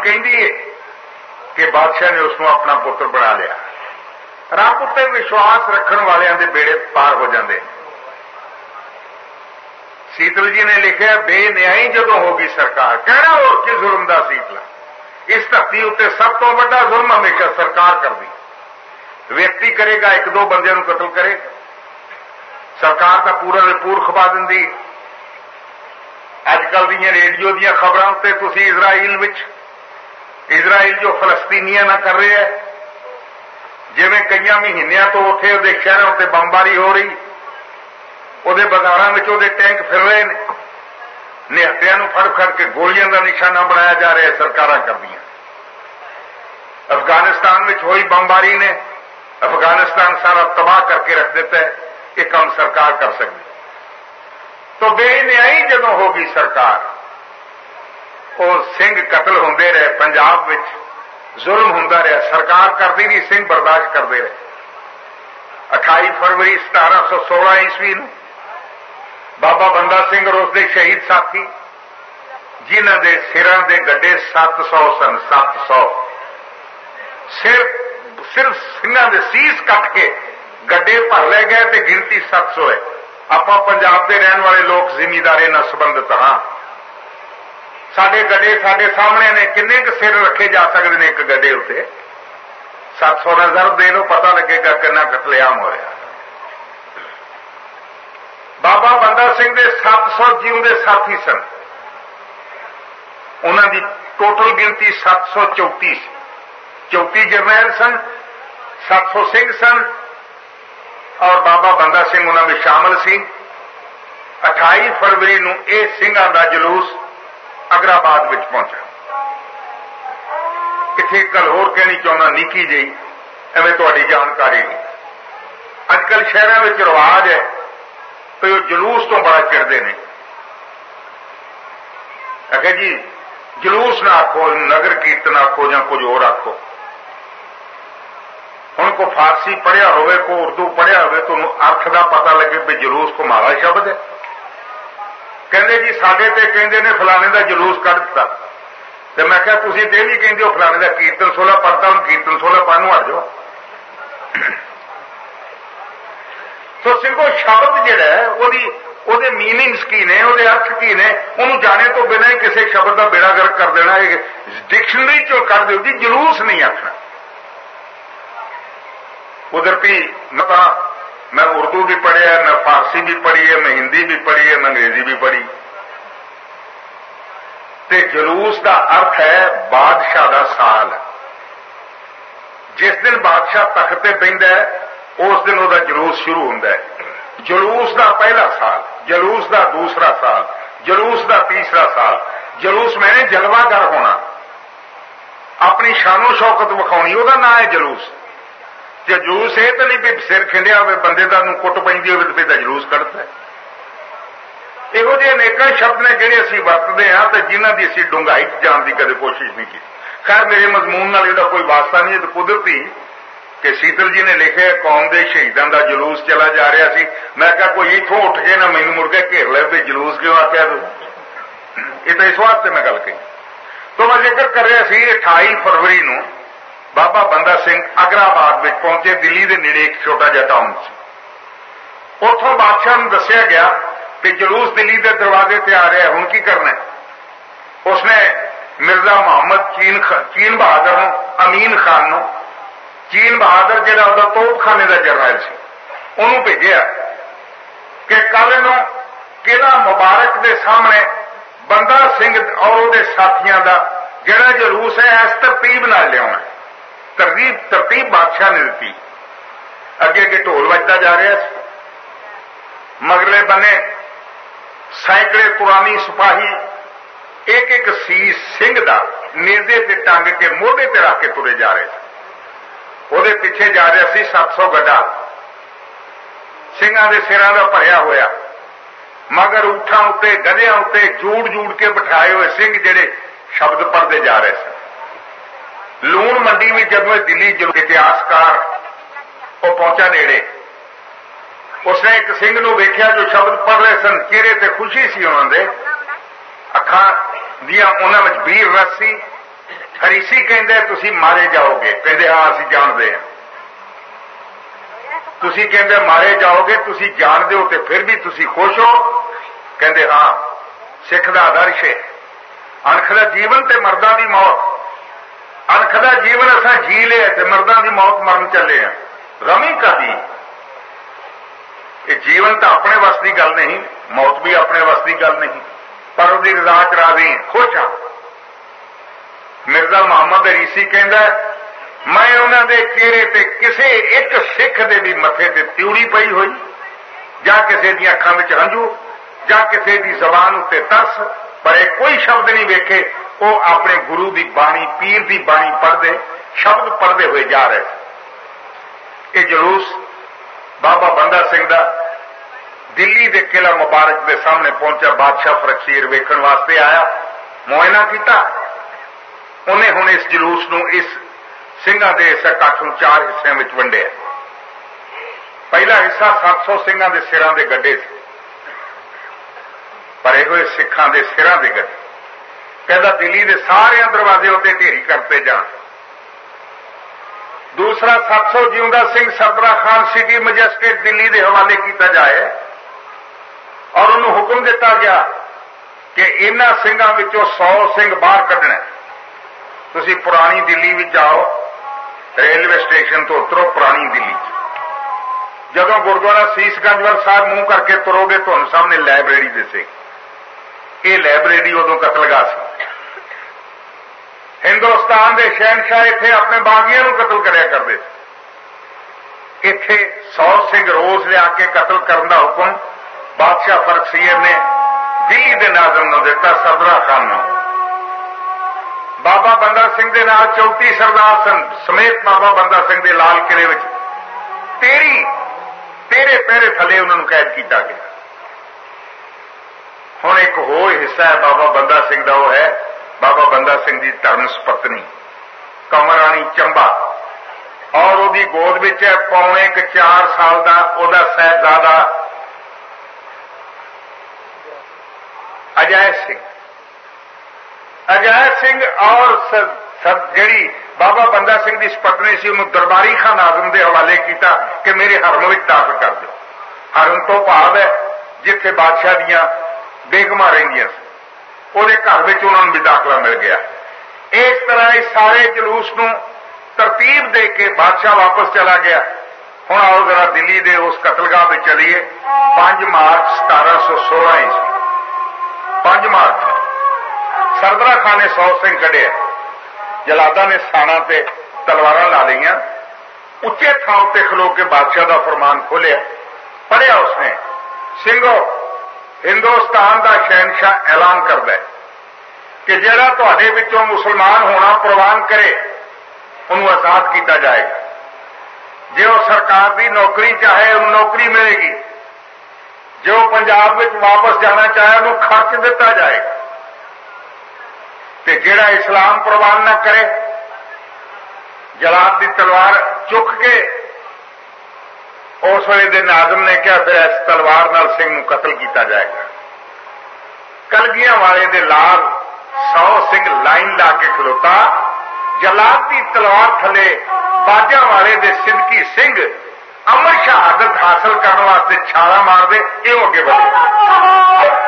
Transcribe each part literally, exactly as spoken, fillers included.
कहती है कि बादशाह ने उसको अपना पुत्र बना लिया। रब उत्ते विश्वास रखने वालों के बेड़े पार हो जाते हैं। शीतल जी ने लिखा बेन्यायी जदों होगी सरकार, कहना और कि जुल्म का शीतला। इस धरती उत्ते सब तो बड़ा जुल्म हमेशा सरकार करती। व्यक्ति करेगा, एक दो बंदे को कतल करेगा, सरकार तो पूरा ने पूर खपा दी। अजकल दी रेडियो दी खबरों उत्ते तुसीं इजराइल विच इजराइल जो फलस्तीनियां ना कर रहे हैं, जिवें कई महीनों तो उत्थे उहदे शहरों उत्ते बमबारी हो रही, उहदे बाजारां विच उहदे टैंक फिर रहे हैं, निहत्तियां नूं फड़ फड़ के गोलियां का निशाना बनाया जा रहा है, सरकारां करदियां। अफगानिस्तान में हुई बमबारी ने अफगानिस्तान सारा तबाह करके रख दिता है। ये काम सरकार कर सकती। तो बेन्यायी जदों होगी सरकार, वो सिंह कतल होंदे रहे, पंजाब विच जुल्म होंदा रहा, सरकार करती रही, सिंह बर्दाश्त करते रहे। अठाई फरवरी सतारह सौ सोलह ईस्वी नूं बाबा बंदा सिंह और उसके शहीद साथी, जिन्हां दे सिरां दे गड्ढे सत्त सौ सन, सत्त सौ सिर सिर्फ सिंहां दे सीस कट के गड्ढे भर ले गए, तो गिनती सत्त सौ है। आपां पंजाब के रहने वाले लोग जिमीदारे नाल संबंधित हाँ। साडे गड्ढे साडे सामने ने, किन्ने क सिर रखे जा सकते हैं एक गड्ढे उत्ते? सत्त सौ नजर दे लो, पता लगेगा कितना कतलेआम हो रहा। बाबा बंदा सिंह दे सत्त सौ जीवंदे साथी सन, उन्हां दी टोटल गिनती सत्त सौ चौती सी। चौती जरनैल सन, सत्त सौ सिंह सन और बाबा बंदा सिंह उन्हां में शामिल सी। अठाई फरवरी नूं यह सिंघां दा जलूस अग्राबाद विच पहुंचा। इत्थे गल होर कहनी चाहुंदा निकी जी, एवं तुहाडी जानकारी नहीं। अजकल शहरों में रिवाज है तो जलूस तो बड़ा चिड़ते हैं। आखिर जी जलूस ना आखो, नगर कीर्तन आखो या कुछ होर आखो। हुण को फारसी पढ़िया होवे, को उर्दू पढ़िया होवे, तो अर्थ का पता लगे भी जलूस को माड़ा शब्द है। कहते जी साडे ते कहते ने फलाने का जलूस कढ़ दिता, तो मैं क्या तुसीं ते भी कहते हो फलाने का कीर्तन सोलह पढ़ता, हम कीर्तन सोलह पढ़नों हट जाओ। तो सिंघो शब्द जिहड़ा है ओदी ओदे मीनिंग्स की ने, ओदे अर्थ की ने, उन्होंने जाने तो बिना ही किसी शब्द का बेड़ा गर्क कर देना। डिक्शनरी चो कढ़ दो जी, जलूस नहीं आखना। उधर भी मैं मैं उर्दू भी पढ़िया, मैं फारसी भी पढ़ी है, मैं हिंदी भी पढ़ी है, मैं अंग्रेजी भी पढ़ी। ते जलूस का अर्थ है बादशाह का साल। जिस दिन बादशाह तख्त पे बैठता है उस दिन उसका जलूस शुरू होता है। जलूस का पहला साल, जलूस का दूसरा साल, जलूस का तीसरा साल। जलूस मैंने जलवागर होना, अपनी शानो शौकत विखाउणी, वह नाम है जलूस। जलूस ये तो नहीं भी सिर खिंडिया हो बंदे का कुट पैंदी हो तो जलूस कढ़ता है। इहो जिहे अनेक शब्द ने जिहड़े असीं वरतदे हां ते जिन्हां दी असीं डूंघाई जाण दी कदे कोशिश नहीं की। खैर मेरे मजमून नाल इहदा कोई वास्ता नहीं है। तो कुदरती कि शीतल जी ने लिखे कौम के शहीदों का जलूस चला जा रहा सी। मैं कहा कोई इथों उठ के ना मैनूं मुड़ के घेर ले भी जलूस क्यों आख्या तूं? ये तो इस वास्ते मैं गल कही। तो मैं जिक्र कर रहा सी अठाई फरवरी नूं बाबा बंदा सिंह अग्राबाद में पहुंचे। दिल्ली के नेड़े एक छोटा जिहा टाउन से। उथों बादशाह नूं दस्सिया गया कि जलूस दिल्ली के दरवाजे ते आ रहा है, हुण की करना है। उसने मिर्जा मोहम्मद चीन चीन बहादुर नूं, अमीन खान नूं, चीन बहादुर जिहड़ा उहदा तोपखाने का जरनैल सी, उहनूं भेजिया कि कल नूं किला मुबारक के सामने बंदा सिंह और उहदे साथियों का जिहड़ा जलूस है इस तरतीब नाल लिआउणा। तरतीब तरतीब बादशाह ने दी। अगे अगे ढोल वजदा जा रहा है, मगरले बने सैकड़े पुरानी सिपाही एक एक सीस सिंह का नेजे ते टंग के मोढ़े ते रख के तुरे जा रहे थे। उहदे पिछे जा रहा सी सत्त सौ गड्ढा सिंघां दे सिरां दा भरिया होया। मगर ऊठां उत्ते गधियां उत्ते जूड़ जूड़ के बिठाए हुए सिंह जिहड़े शब्द पढ़ते जा रहे थे। लूण मंडी में जदों दिल्ली जो इतिहासकार वो पहुंचा नेड़े, उसने एक सिंह नूं वेख्या जो शब्द पढ़ रहे सन। चेहरे ते खुशी सी उन्हां दे, अखां दियां उन्हां विच वीर रस सी, फरीसी कहते तुसी मारे जाओगे, कहते हाँ असीं जानते हैं। तुसी कहते मारे जाओगे, तुसी जानते हो तो फिर भी तुसी खुश हो, कहते हाँ सिख दा आदर्श है। अणख दा जीवन ते मर्दां दी मौत, अणख दा जीवन असां जी लिया ते मर्दां दी मौत मरन चले हैं, रमी कदी। ये जीवन तो अपने वस की गल नहीं, मौत भी अपने वस की गल नहीं, पर उसकी रजा च राजी खुश हाँ। मिर्जा मुहम्मद रीसी कहता मैं उन्होंने चेहरे ते किसी एक सिख दे भी मथे ते त्यूड़ी पई हुई, जां किसी दी अखां विच हंझू, जां किसी दी जबान उत्ते तरस, पर एक कोई शब्द नहीं वेखे। वो अपने गुरु की बाणी, पीर की बाणी पढ़ते, शब्द पढ़ते हुए जा रहे। ये जलूस बाबा बंदा सिंह दा दिल्ली के किला मुबारक के सामने पहुंचा। बादशाह फरखशीर वेखण वास्ते आया, मुआयना किया। उन्हें हुण इस जलूस नूं, इस सिंघां दे इस इकट्ठ नूं चार हिस्सों में वंडिया। पहला हिस्सा सत्त सौ सिंघां दे सिरां दे गड्ढे सी, भरे हुए सिखां दे सिरां दे गड्ढे। कहता दिल्ली के सारे दरवाजे उत्ते ढेरी करते जाण। दूसरा सत्त सौ जिउंदा सिंह सरबरा खान सिटी मजिस्ट्रेट दिल्ली के हवाले किया जाए और उन्होंने हुक्म दिता गया कि इन्हां सिंघां विचों सौ सिंह बाहर कढणे। तुसीं पुरानी दिल्ली विच जाओ, रेलवे स्टेशन तो उतरो पुरानी दिल्ली। जदों गुरुद्वारा सीसगंजवर साहब मुंह करके तुरोगे तुहानूं सामने लाइब्रेरी दिसेगी। ये लाइब्रेरी उदों कतलगाह सी। हिंदुस्तान के शहनशाह इत्थे अपने बागियां नूं कतल करिया करदे सी। इत्थे सौ सिंह रोज लिया के कतल करने का हुक्म बादशाह फरखशीर ने दिल्ली के नाज़म नूं दिता, सरबरा खान नूं। बाबा बंदा सिंह दे नाल चौथी सरदार सन समेत बाबा बंदा सिंह दे लाल किले विच तेरी तेरे पहरे थले उन्होंने कैद किया गया। हुण एक होर हिस्सा है बाबा बंदा सिंह का, वो है बाबा बंदा सिंह की धर्म पत्नी कमर राणी चंबा, और उसकी गोद विच है पौने एक चार साल का ओदा साहिबजादा अजय सिंह। अजय सिंह और जी बाबा बंदा सिंह की पत्नी सी, उन्होंने दरबारी खान आजम के हवाले किया कि मेरे हरम में दाखिल कर दो। हरम तो भाव है जिथे बादशाह दियां बेगमां रहिंदियां सी, उहदे घर विच उन्होंने भी दाखला मिल गया। इस तरह इस सारे जलूस नूं तरतीब दे के बादशाह वापस चला गया। हुण आओ जरा दिल्ली के उस कतलगाह में चलीए। पांच मार्च सतारा सौ सोलह ईस्वी, पांच मार्च सरबरा खान ने सौ सिंह कढ़े। जलादा ने साणा ते तलवारां ला लईआं, उच्चे थां उत्ते खलो के बादशाह का फरमान खोलिया। पढ़िया उसने, सिंघो हिंदुस्तान का शहनशाह ऐलान करता है कि जिहड़ा तुहाडे विचों मुसलमान होना प्रवान करे उन्होंने आजाद किया जाएगा। जे वो सरकार की नौकरी चाहे उन्हें नौकरी मिलेगी, जो पंजाब में वापस जाना चाहे उन्हें खर्च दिता जाएगा, ते जिहड़ा इस्लाम प्रवान न करे जलाद की तलवार चुक के, उस वेले दे नाज़म ने कहा फिर इस तलवार नाल सिंह नूं कतल किया जाएगा। कलगियां वाले दे लाल सौ सिंह लाइन ला के खलोता, जलाद की तलवार थले बाजा वाले दे सिद्दकी सिंह अमर शहादत हासिल करने वास्ते छाला मार दे, इह अगे बढ़े।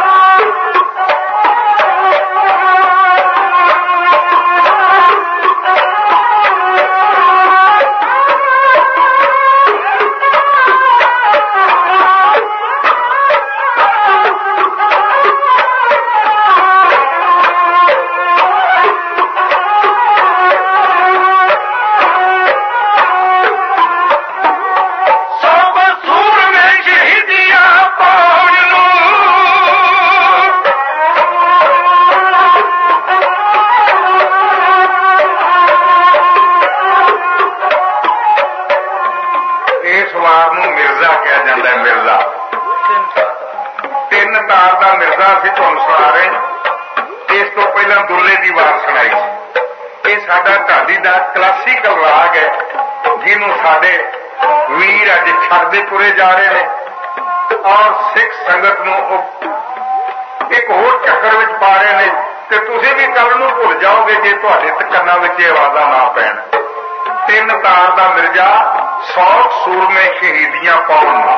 क्लासिकल राग है जिन्होंने साडे वीर अज छड़ते तुरे जा रहे हैं और सिख संगत नूं एक होर चक्कर विच पा रहे हैं ਤੇ ਤੁਸੀਂ ਵੀ ਕੱਲ ਨੂੰ ਭੁੱਲ ਜਾਓਗੇ ਜੇ ਤੁਹਾਡੇ ਕੰਨਾਂ ਵਿੱਚ ਇਹ ਆਵਾਜ਼ਾਂ ਨਾ ਪੈਣ। ਤਿੰਨ ਤਾਰ ਦਾ ਮਿਰਜ਼ਾ ਸੌ ਸੂਰਮੇ ਸ਼ਹੀਦੀਆਂ ਪਾਉਣ ਨੂੰ।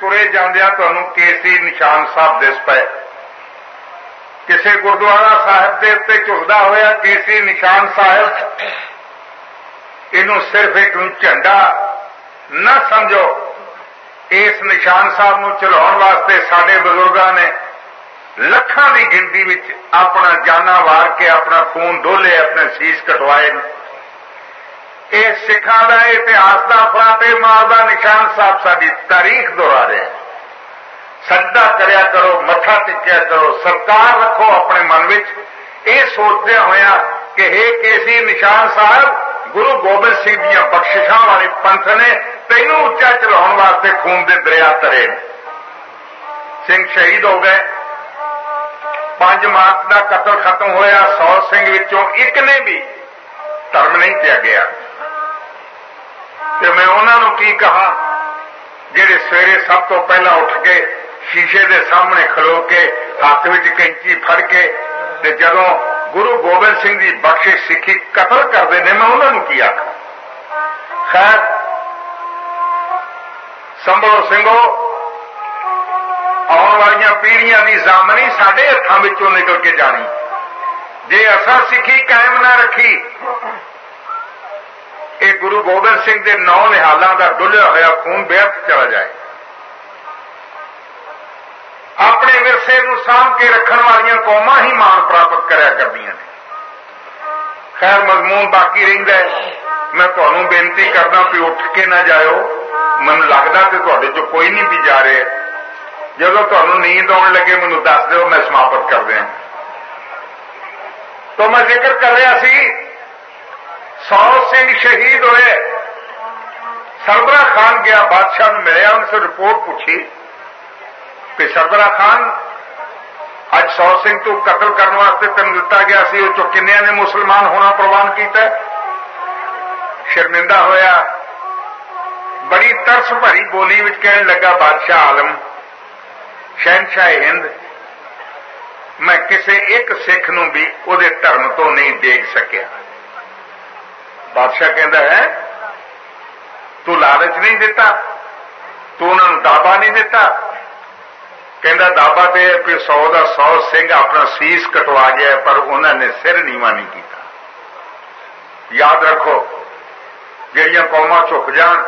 तुरे जांदिया तुहानूं केसी निशान साहब दिस पए, किसी गुरुद्वारा साहिब के उत्ते झुलदा होया केसी निशान साहिब, इनू सिर्फ एक झंडा न समझो। इस निशान साहब नूं चलाउण वास्ते साडे बजुर्गां ने लखां की गिनती विच अपना जाना वार के अपना खून डोले अपने शीश कटवाए। यह सिखां दा इतिहास का फराटे मारदा निशान साहब साडी तारीख दोहरा रहे हैं। सजदा करया करो, मत्था टिक्या करो, सरकार रखो अपने मन विच, यह सोचदे होया कि हे केसी निशान साहब गुरु गोबिंद सिंह दियां बख्शिशां वाले पंथ ने तैनूं उच्चा चलाउण वास्ते खून दे दरिया तरे। सिंह शहीद हो गए, पांच मार्च का कतल खत्म होया, सौ सिंह विचों एक ने भी धर्म नहीं त्यागया। ते मैं उन्होंने की कहा जेडे सवेरे सब तो पहला उठ के शीशे के सामने खलो के हाथ विच कैंची फड़ के ते जदों गुरु गोबिंद सिंह की बख्शिश सिखी कतल करते हैं, मैं उन्होंने की आखा। खैर संभलो सिंघो, आने वाली पीढ़ियां की जामनी साडे हत्थां विचों निकल के जानी। जे असां सिखी कायम ना रखी, ये गुरु गोबिंद सिंह के नौ निहालों का डुलिया होया खून बेअर्थ चला जाए। अपने विरसे नूं साम के रखण वालियां कौमां ही मान प्राप्त करया करदियां ने। खैर मजमून बाकी रहिंदा है। मैं तुहानूं बेनती करदा भी उठ के ना जाओ, मैनूं लगदा कि तुहाडे चों कोई नहीं भी जा रहे। जदों तुहानूं नींद आउण लगे मैनूं दस दिओ, मैं समाप्त कर दिआं। तो मैं जिक्र कर रहा सी सौ सिंह शहीद होए। सरबरा खान गया बादशाह नूं मिलिया, उनसे रिपोर्ट पूछी कि सरबरा खान अज सौ सिंह तू कतल करने वास्ते तेन दिता गया सी, उस चों किन्नियां ने मुसलमान होना प्रवान किया। शर्मिंदा होया, बड़ी तरस भरी बोली विच कहन लगा, बादशाह आलम शहनशाह हिंद, मैं किसी एक सिख नूं भी उहदे धर्म तो नहीं देख सकिया। बादशाह कहता है तू लालच नहीं दिता, तू उन्होंने दाबा नहीं दिता। कहता दाबा तो कि सौ का सौ सिंह अपना सीस कटवा गया, पर उन्होंने सिर नीवा नहीं किया। याद रखो जिहड़ियां कौमां झुक जान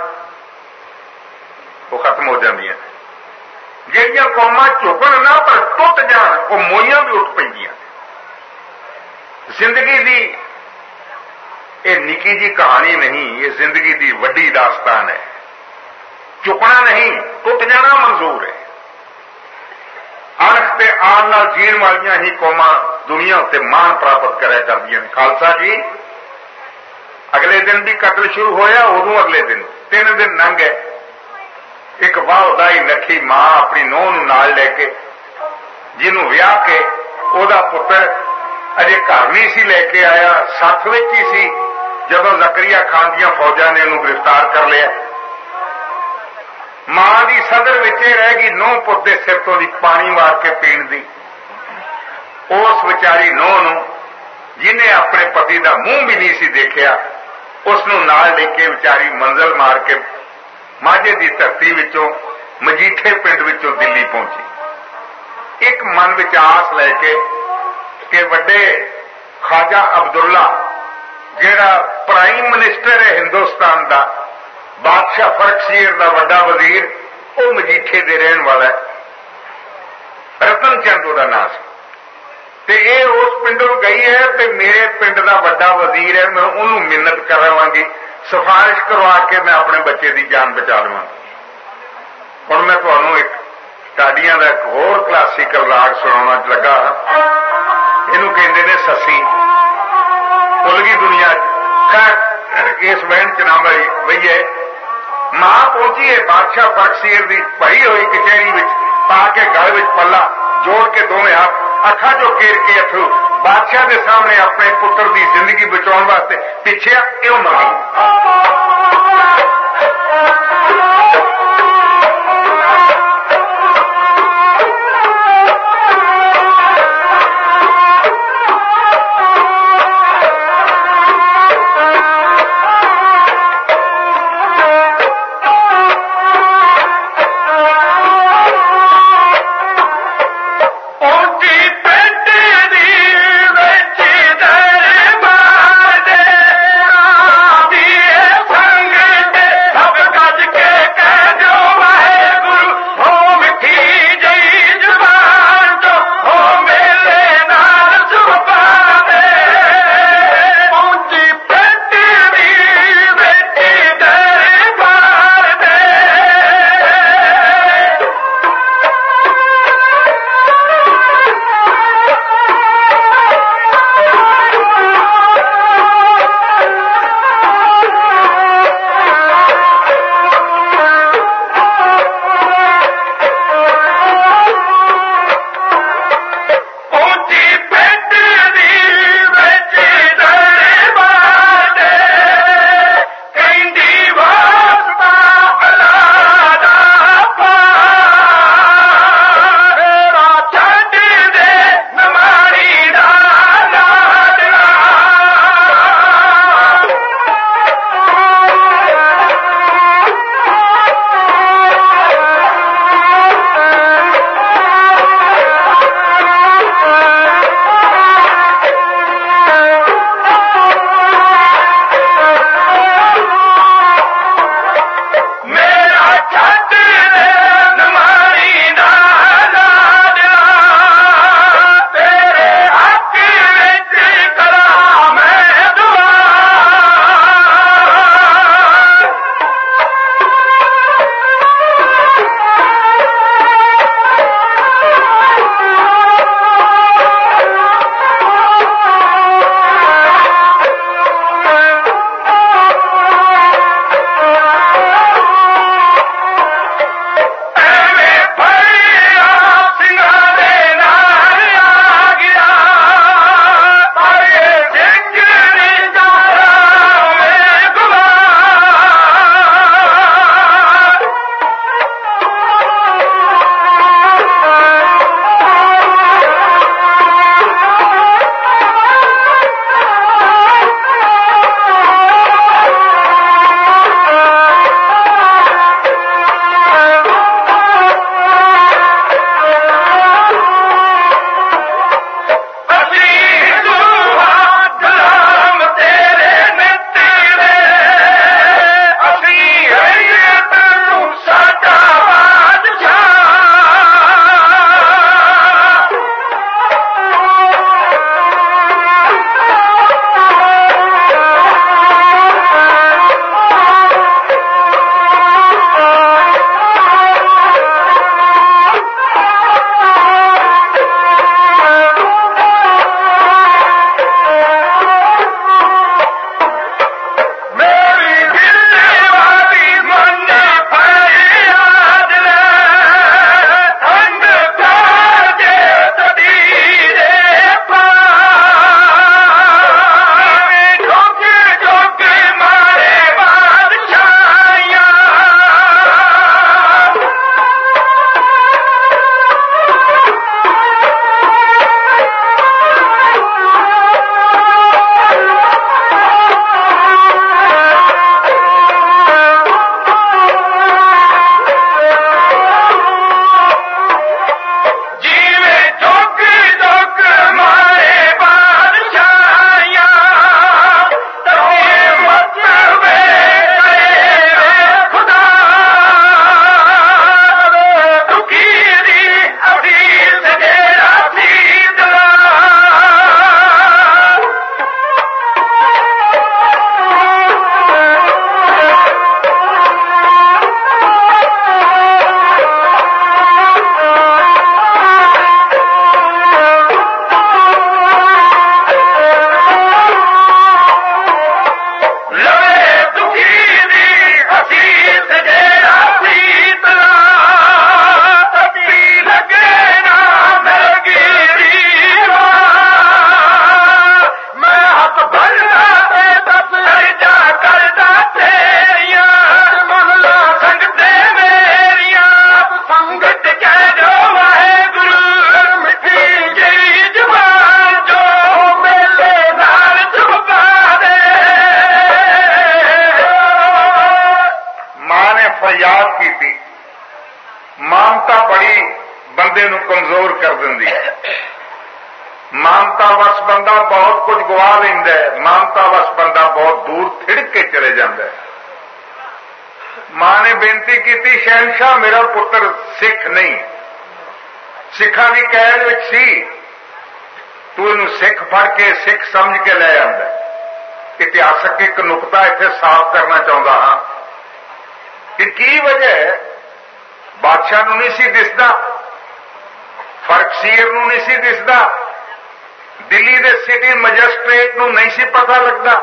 वो खत्म हो जांदियां, जिहड़ियां कौमां झुकण ना पर टुट जान वो मोइयां भी उठ पैंदियां। जिंदगी दी ये निकी जी कहानी नहीं, ये जिंदगी दी वड्डी दास्तान है। झुकना नहीं, टुट जाना मंजूर है। अणख ते आन नाल जीण वालियां ही कौमां दुनिया उत्ते मान प्राप्त करै करदियां ने। खालसा जी अगले दिन भी कतल शुरू होया, उदों अगले दिन तीन दिन लंघ गए। एक वाहदाई नखी मां अपनी नूह नूं नाल लैके, जिन्हों विआह के ओदा पुत्र अजे घर नहीं सी लैके आया, सथ विच ही सी जदों जकरिया खान दियां फौजां ने उन्होंने गिरफ्तार कर लिया। मां की सदर विचे रह गई नूह पुत के सिर तो दी पानी मार के पीण दी। उस विचारी नूह नूं जिन्हें अपने पति का मुंह भी नहीं सी देखिया, उसनूं नाल लेके विचारी मंजिल मार के माझे की धरती विचों मजीठे पिंड विचों दिल्ली पहुंची। एक मन विच आस लैके कि वड्डे ख्वाजा अब्दुल्ला जिहड़ा प्राइम मिनिस्टर है हिंदुस्तान का, बादशाह फरकशीर का वड्डा वजीर, वो मजीठे दे रहन वाला है, रतन चंद उहदा नाम सी। ते ये उस पिंडों गई है ते मेरे पिंड का वड्डा वजीर है, मैं उन्होंने मिन्नत करावांगी, सिफारिश करवा के मैं अपने बच्चे की जान बचा लवांगी। हुण मैं तुहानूं एक टाडियां दा एक होर क्लासिकल राग सुणाउणा लगा। इहनूं कहंदे ने ससी, भुल गई दुनिया। खैर इस बैंड च ना वहीए। मां पहुंची है बादशाह फरकशीर की भरी हुई कचहरी विच, पा के गल विच पल्ला जोड़ के दोवें हाथ अखा जो घेर के अथरू बादशाह के सामने अपने पुत्र की जिंदगी बचाने वास्ते पिछे क्यों मंगी। मैं याद की थी, मानता बड़ी बंदे नूं कमजोर कर दिंदी है। मानता वस बंदा बहुत कुछ गवा लैंदा है, मानता वस बंदा बहुत दूर थिड़क के चले जाता है। मां ने बेनती की थी, शहनशाह मेरा पुत्र सिख नहीं, सिखा की कैद विच सी, तू इनू सिख फड़ के सिख समझ के ले आंदा। इतिहासक एक नुकता इत्थे साफ करना चाहता हाँ कि की वजह है, बादशाह नूं नहीं सी दिसदा, फर्कसीर नूं नहीं सी दिसदा, दिल्ली दे सिटी मजिस्ट्रेट नूं नहीं सी पता लगदा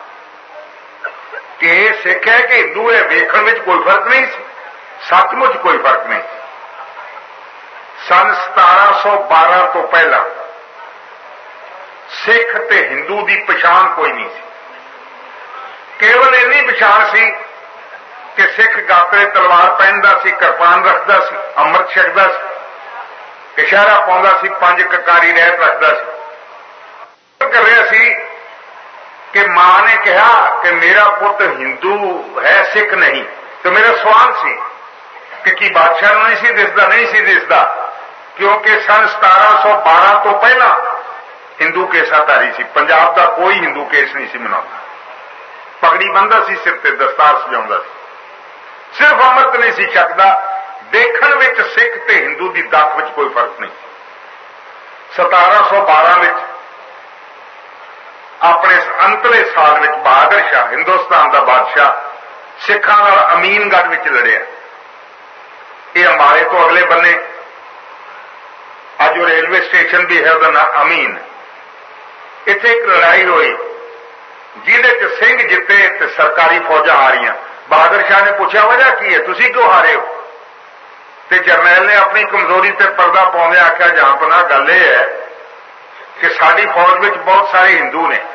कि यह सिख है कि हिंदू है। वेखण विच कोई फर्क नहीं सी, सचमुच कोई फर्क नहीं। सन सतारा सौ बारह तो पहला सिख ते हिंदू की पछाण कोई नहीं सी। केवल इन्नी पछाण सी कि सिख गातरे तलवार पहनदा सी, किरपान रखदा सी, अमृत छकदा सी, कशहरा पाउंदा सी, पंज ककारी रहत रखदा सी। कर रहा सी कि मां ने कहा कि मेरा पुत्र हिंदू है, सिख नहीं। तो मेरा सवाल सी कि की बादशाह नूं नहीं सी दिसदा? नहीं सी दिसदा, क्योंकि सन सतारा सौ बारह तो पहला हिंदू केसाधारी सी। पंजाब का कोई हिंदू केस नहीं सी मनाता, पगड़ी बंदा सी, सिर ते दस्तार सजाउंदा सी, सिर्फ अमृत नहीं सी छकदा। देखण विच सिख ते हिंदू की दख विच कोई फर्क नहीं। सतारा सौ बारह विच अपने अंतले साल विच बहादुर शाह हिंदुस्तान का बादशाह सिखां नाल अमीनगढ़ विच लड़िया। यह अंबाले तो अगले बन्ने अज रेलवे स्टेशन भी है, उसका नाम अमीन। इत्थे एक लड़ाई हुई जिहदे च सिंह जिते ते सरकारी फौजा हारियां। बहादुर शाह ने पूछा वजह की है, तुसी क्यों हारे हो? ते जरनैल ने अपनी कमजोरी ते पर्दा पाउंदे आख्या, जहांपनाह गल यह है कि साडी फौज विच बहुत सारे हिंदू ने,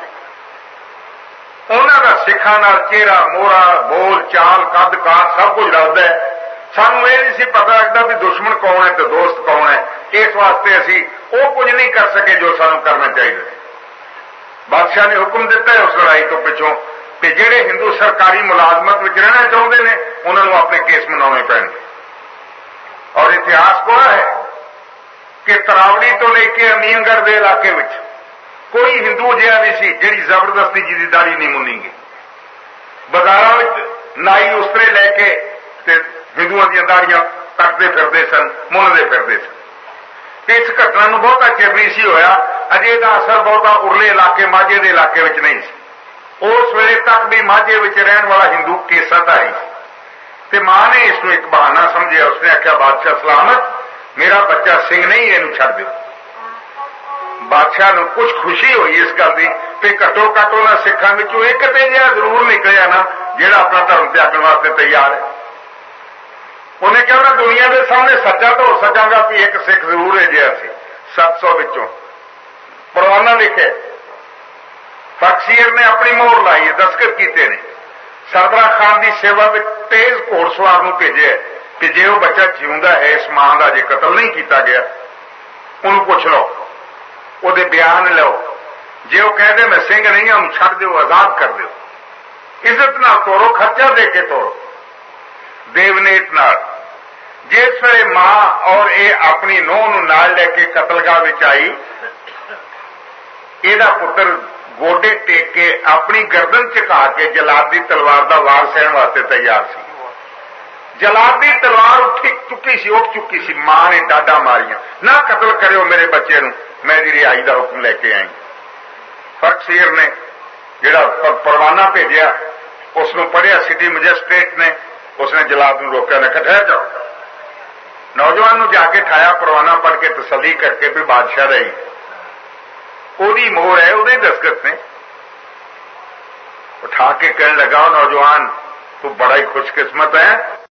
उन्हां दा सिखां नाल चेहरा मोहरा बोल चाल कद काठ सब कुछ रलदा है। सानू यह नहीं सी पता लगता भी दुश्मन कौन है तो दोस्त कौन है। इस वास्ते असी वो कुछ नहीं कर सके जो सानू करना चाहिए। बादशाह ने हुक्म दिता है उस लड़ाई तो पिछों कि जिहड़े हिंदू सरकारी मुलाजमत विच रहना चाहुंदे ने उन्हां नूं अपने केस मनाउणे पैणगे। और इतिहास गवाह है कि तरावड़ी तो लेके अमीनगढ़ के इलाके विच कोई हिंदू जिहा नहीं सी जिहड़ी जबरदस्ती जिमीदारी नहीं मुन्नीगी। बाजारां विच नाई उस्तरे लैके ते हिंदुआं दीयां दाड़ियां कटदे फिरदे सन, मुन्नदे फिरदे सन। इस घटना नूं बहुता चिर नहीं सी होया, अजे दा असर बहुता उरले इलाके माझे दे इलाके विच नहीं सी। उस वेले तक भी माझे विच रहण वाला हिंदू केसाधारी सी। ते मां ने इसनूं एक बहाना समझिया। उसने आख्या, बादशाह सलामत, मेरा बच्चा सिंह नहीं, इहनूं छड्ड दिओ। बादशाह नूं कुछ खुशी हुई इस गल दी कि घट्टो घट्ट उन्हां सिखां विचों एक ते जिहा जरूर निकलिया ना जिहड़ा अपना धर्म त्यागण वास्ते तैयार है। उन्हें कहा, मैं दुनिया के सामने सच्चा तो हो सकांगा कि एक सिख जरूर है जिहा सी। सत्त सौ विचों परवाना लिखे, फर्कसीर ने अपनी मोहर लाई है, दस्तखत कीते ने। सरबरा खान की सेवा में तेज घोड़सवार नूं भेजिया कि जे वह बच्चा जिउंदा है, इस मां का जे कतल नहीं किया गया, उन्होंने पुछ लो, उहदे बयान लो। जे वह कह दे मैं सिंह नहीं हूं, छड्ड दिओ, आजाद कर दिओ, इज्जत नाल तोरो, खर्चा दे के तोरो, देवनेत नाल। जिस वेले मां और ये अपनी नूह नूं नाल लैके कतलगाह विच आई, इहदा पुत्र गोडे टेक के अपनी गर्दन झुका के जलाद की तलवार का वार सहण वास्ते तैयार सी। जलाद की तलवार उठी चुकी सी, उठ चुकी सी। मां ने डाडा मारिया, ना कतल करियो मेरे बच्चे नूं, मैं इहदी रिहाई का हुक्म लैके आई। फर्कसीर ने जिहड़ा परवाना भेजिया उसनूं पढ़िया। सिटी मजिस्ट्रेट ने उसने जलाद नूं रोकिया, ने कहा ठहर जाओ। नौजवान नूं जाके ठाया, परवाना पढ़ के तसल्ली करके भी बादशाह दा ही ओदी मोहर है, उहदे दस्तखत ने। उठा के कहने लगा, नौजवान तू बड़ा ही खुशकिस्मत है,